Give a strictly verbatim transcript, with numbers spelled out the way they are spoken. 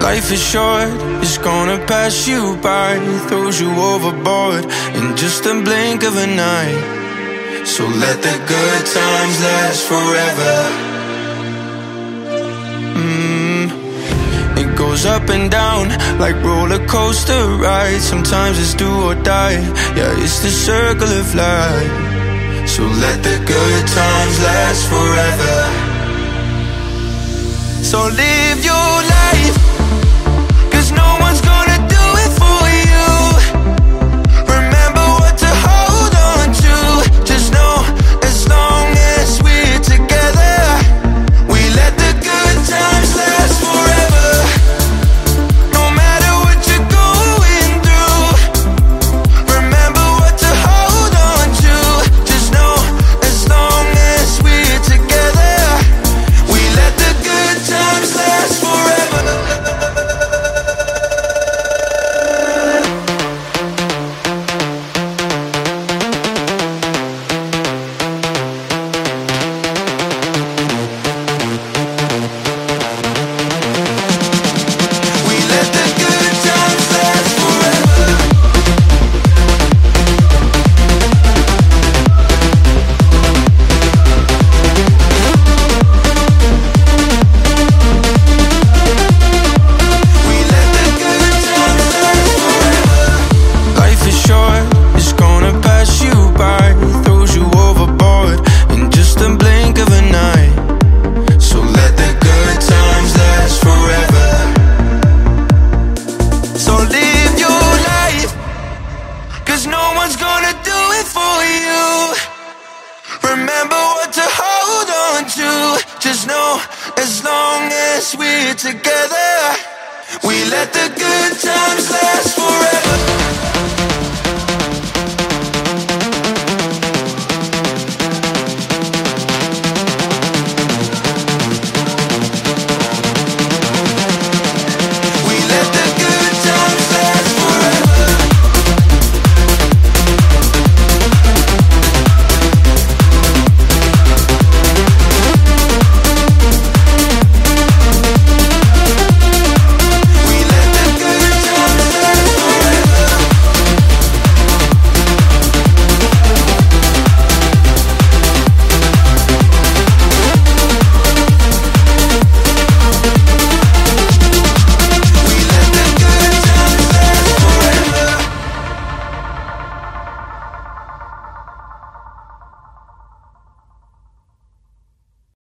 Life is short, it's gonna pass you by, throws you overboard in just a blink of an eye. So let the good times last forever. Mm. It goes up and down like roller coaster rides. Sometimes it's do or die, yeah, it's the circle of life. So let the good times last forever. So live your life, 'cause no one's gonna do it for you. Remember what to hold on to. Just know, as long as we're together, we let the good times last forever. No matter what you're going through, remember what to hold on to. Just know, as long as we're together, we let the good times last forever. We let the good times last forever. We let the good times last forever. Life is short, it's gonna pass you by, throws you overboard in just a blink of an eye. So let the good times last forever. So live your life, 'cause no one's gonna do it for you. Remember what to hold on to. Just know, as long as we're together, we let the good times last forever.